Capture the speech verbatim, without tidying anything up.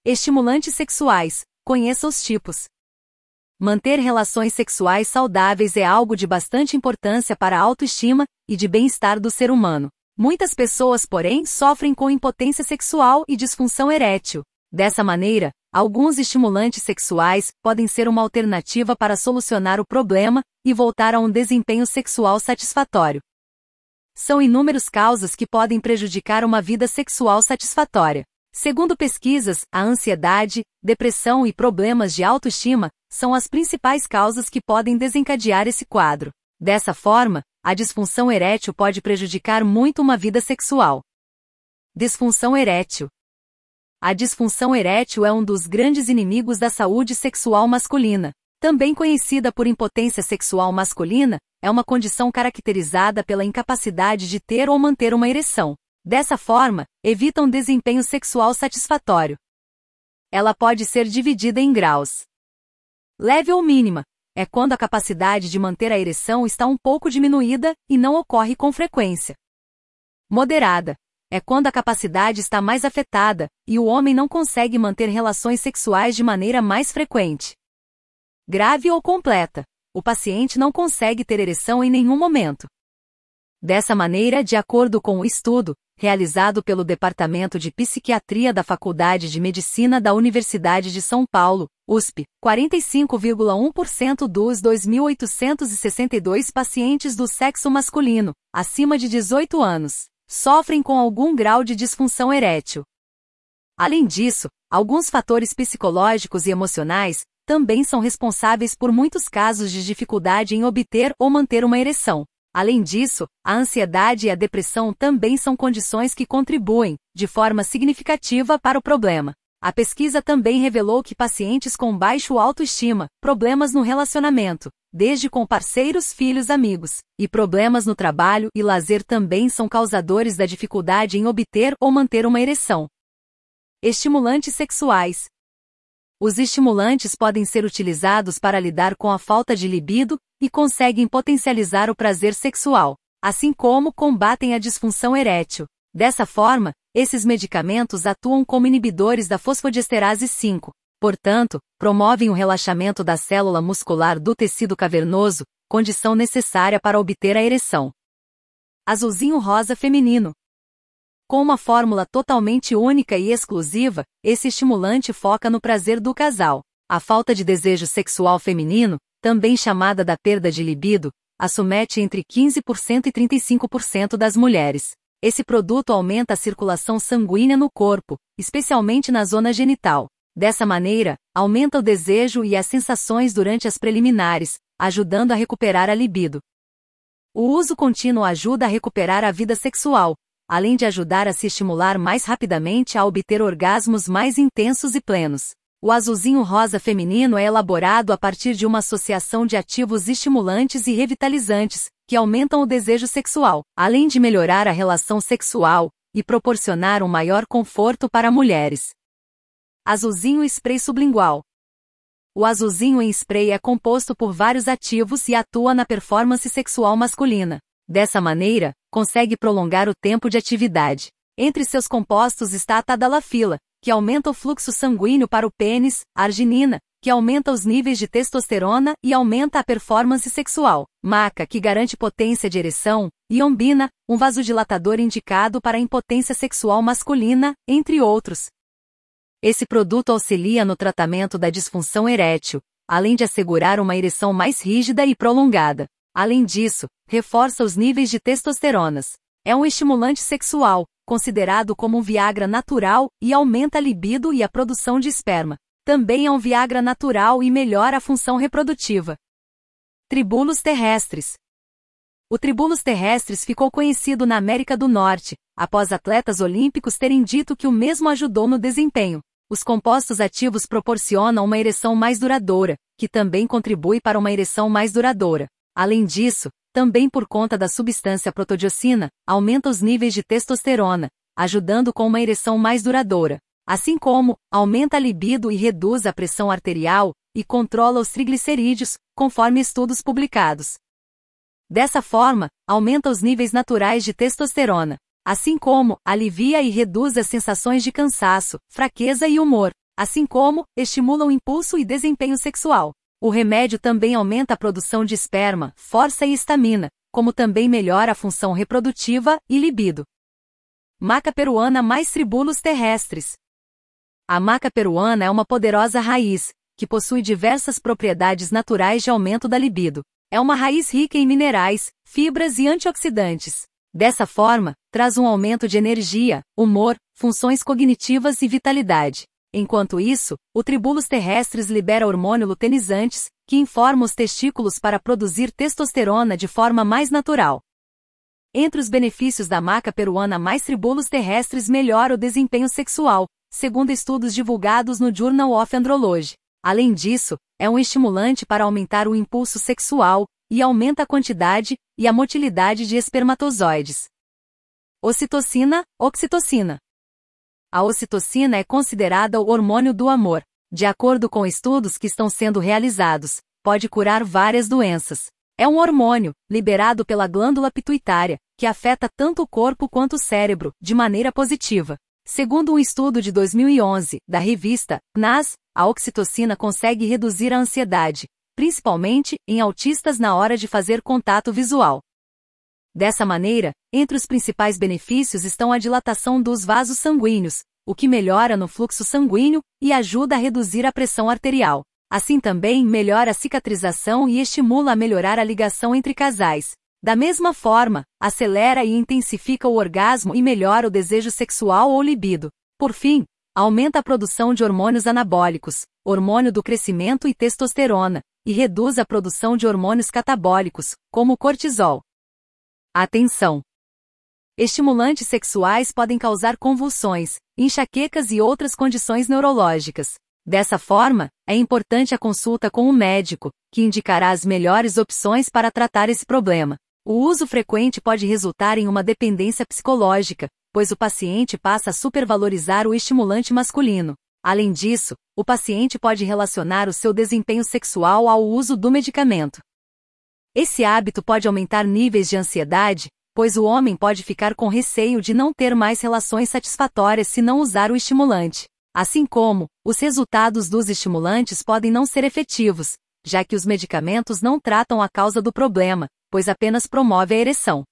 Estimulantes sexuais. Conheça os tipos. Manter relações sexuais saudáveis é algo de bastante importância para a autoestima e de bem-estar do ser humano. Muitas pessoas, porém, sofrem com impotência sexual e disfunção erétil. Dessa maneira, alguns estimulantes sexuais podem ser uma alternativa para solucionar o problema e voltar a um desempenho sexual satisfatório. São inúmeras causas que podem prejudicar uma vida sexual satisfatória. Segundo pesquisas, a ansiedade, depressão e problemas de autoestima são as principais causas que podem desencadear esse quadro. Dessa forma, a disfunção erétil pode prejudicar muito uma vida sexual. Disfunção erétil. A disfunção erétil é um dos grandes inimigos da saúde sexual masculina. Também conhecida por impotência sexual masculina, é uma condição caracterizada pela incapacidade de ter ou manter uma ereção. Dessa forma, evita um desempenho sexual satisfatório. Ela pode ser dividida em graus. Leve ou mínima, é quando a capacidade de manter a ereção está um pouco diminuída e não ocorre com frequência. Moderada, é quando a capacidade está mais afetada e o homem não consegue manter relações sexuais de maneira mais frequente. Grave ou completa, o paciente não consegue ter ereção em nenhum momento. Dessa maneira, de acordo com o estudo, realizado pelo Departamento de Psiquiatria da Faculdade de Medicina da Universidade de São Paulo, U S P, quarenta e cinco vírgula um por cento dos dois mil oitocentos e sessenta e dois pacientes do sexo masculino, acima de dezoito anos, sofrem com algum grau de disfunção erétil. Além disso, alguns fatores psicológicos e emocionais também são responsáveis por muitos casos de dificuldade em obter ou manter uma ereção. Além disso, a ansiedade e a depressão também são condições que contribuem, de forma significativa, para o problema. A pesquisa também revelou que pacientes com baixo autoestima, problemas no relacionamento, desde com parceiros, filhos, amigos, e problemas no trabalho e lazer também são causadores da dificuldade em obter ou manter uma ereção. Estimulantes sexuais. Os estimulantes podem ser utilizados para lidar com a falta de libido e conseguem potencializar o prazer sexual, assim como combatem a disfunção erétil. Dessa forma, esses medicamentos atuam como inibidores da fosfodiesterase cinco, portanto, promovem o relaxamento da célula muscular do tecido cavernoso, condição necessária para obter a ereção. Azulzinho rosa feminino. Com uma fórmula totalmente única e exclusiva, esse estimulante foca no prazer do casal. A falta de desejo sexual feminino, também chamada da perda de libido, acomete entre quinze por cento e trinta e cinco por cento das mulheres. Esse produto aumenta a circulação sanguínea no corpo, especialmente na zona genital. Dessa maneira, aumenta o desejo e as sensações durante as preliminares, ajudando a recuperar a libido. O uso contínuo ajuda a recuperar a vida sexual, além de ajudar a se estimular mais rapidamente a obter orgasmos mais intensos e plenos. O azulzinho rosa feminino é elaborado a partir de uma associação de ativos estimulantes e revitalizantes, que aumentam o desejo sexual, além de melhorar a relação sexual e proporcionar um maior conforto para mulheres. Azulzinho spray sublingual. O azulzinho em spray é composto por vários ativos e atua na performance sexual masculina. Dessa maneira, consegue prolongar o tempo de atividade. Entre seus compostos está a tadalafila, que aumenta o fluxo sanguíneo para o pênis, a arginina, que aumenta os níveis de testosterona e aumenta a performance sexual, maca, que garante potência de ereção, e ombina, um vasodilatador indicado para a impotência sexual masculina, entre outros. Esse produto auxilia no tratamento da disfunção erétil, além de assegurar uma ereção mais rígida e prolongada. Além disso, reforça os níveis de testosteronas. É um estimulante sexual, considerado como um Viagra natural, e aumenta a libido e a produção de esperma. Também é um Viagra natural e melhora a função reprodutiva. Tribulos terrestres. O tribulos terrestres ficou conhecido na América do Norte, após atletas olímpicos terem dito que o mesmo ajudou no desempenho. Os compostos ativos proporcionam uma ereção mais duradoura, que também contribui para uma ereção mais duradoura. Além disso, também por conta da substância protodiocina, aumenta os níveis de testosterona, ajudando com uma ereção mais duradoura. Assim como, aumenta a libido e reduz a pressão arterial, e controla os triglicerídeos, conforme estudos publicados. Dessa forma, aumenta os níveis naturais de testosterona. Assim como, alivia e reduz as sensações de cansaço, fraqueza e humor. assim como estimula o impulso e desempenho sexual. O remédio também aumenta a produção de esperma, força e estamina, como também melhora a função reprodutiva e libido. Maca peruana mais tribulus terrestres. A maca peruana é uma poderosa raiz, que possui diversas propriedades naturais de aumento da libido. É uma raiz rica em minerais, fibras e antioxidantes. Dessa forma, traz um aumento de energia, humor, funções cognitivas e vitalidade. Enquanto isso, o Tribulus terrestres libera hormônio luteinizantes, que informa os testículos para produzir testosterona de forma mais natural. Entre os benefícios da maca peruana mais Tribulus terrestres melhora o desempenho sexual, segundo estudos divulgados no Journal of Andrology. Além disso, é um estimulante para aumentar o impulso sexual, e aumenta a quantidade e a motilidade de espermatozoides. Ocitocina, oxitocina. A ocitocina é considerada o hormônio do amor. De acordo com estudos que estão sendo realizados, pode curar várias doenças. É um hormônio, liberado pela glândula pituitária, que afeta tanto o corpo quanto o cérebro, de maneira positiva. Segundo um estudo de dois mil e onze, da revista N A S, a oxitocina consegue reduzir a ansiedade, principalmente em autistas na hora de fazer contato visual. Dessa maneira, entre os principais benefícios estão a dilatação dos vasos sanguíneos, o que melhora no fluxo sanguíneo e ajuda a reduzir a pressão arterial. Assim também melhora a cicatrização e estimula a melhorar a ligação entre casais. Da mesma forma, acelera e intensifica o orgasmo e melhora o desejo sexual ou libido. Por fim, aumenta a produção de hormônios anabólicos, hormônio do crescimento e testosterona, e reduz a produção de hormônios catabólicos, como o cortisol. Atenção! Estimulantes sexuais podem causar convulsões, enxaquecas e outras condições neurológicas. Dessa forma, é importante a consulta com um médico, que indicará as melhores opções para tratar esse problema. O uso frequente pode resultar em uma dependência psicológica, pois o paciente passa a supervalorizar o estimulante masculino. Além disso, o paciente pode relacionar o seu desempenho sexual ao uso do medicamento. Esse hábito pode aumentar níveis de ansiedade, pois o homem pode ficar com receio de não ter mais relações satisfatórias se não usar o estimulante. Assim como, os resultados dos estimulantes podem não ser efetivos, já que os medicamentos não tratam a causa do problema, pois apenas promove a ereção.